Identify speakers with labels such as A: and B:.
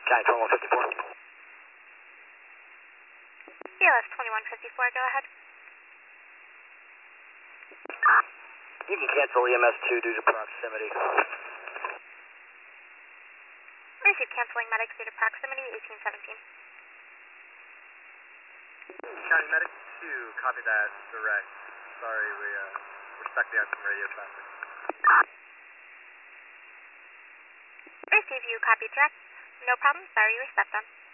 A: County 2154.
B: BLS 2154, go ahead.
A: You can cancel EMS2 due to proximity.
B: Receive canceling medics due to proximity, 1817.
C: County Medic 2, copy that, direct. Sorry, we're stuck behind some radio traffic.
B: Receive you, copy direct. No problem, sorry, you were stepped on.